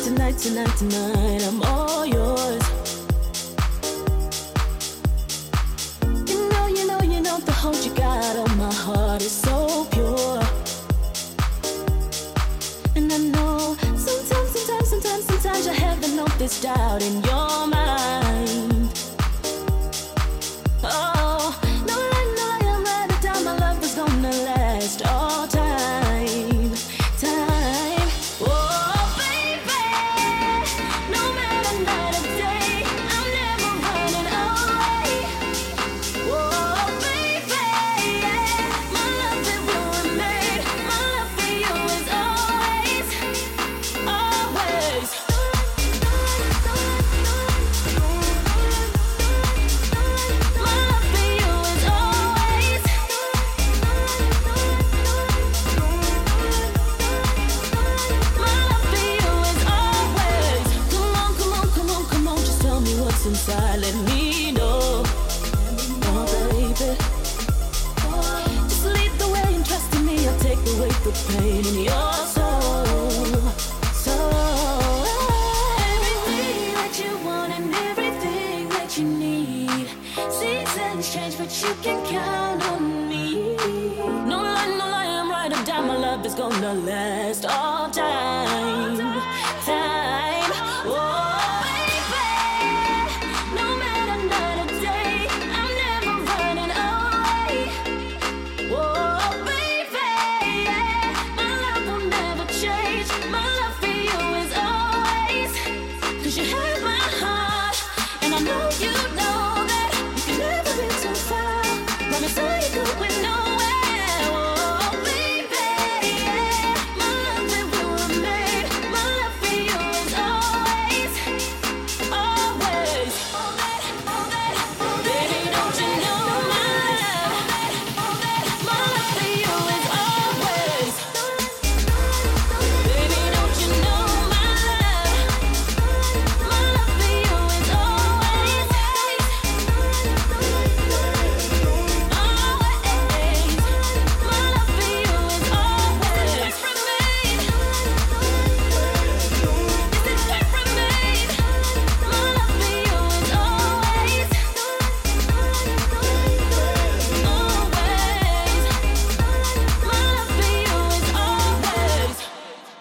tonight, I'm all yours. You know, the hold you got on my heart is so pure. And I know sometimes you have to know this doubt in your mind. Oh, no lie, I'm right down. My love is gonna last all time. Oh, baby, no matter night or day, I'm never running away. Oh, baby, my love it will remain. My love for you is always, always. My love for you is always. My love for you is always. Come on, just tell me what's inside. Let me know. Oh, baby. Just lead the way and trust in me. I'll take away the pain in your soul. So everything that you want and everything that you need. Seasons change, but you can count on me. No lie, I'm right up down. My love is gonna last all time. Oh, baby, no matter night or day, I'm never running away. Oh, baby, my love will never change. My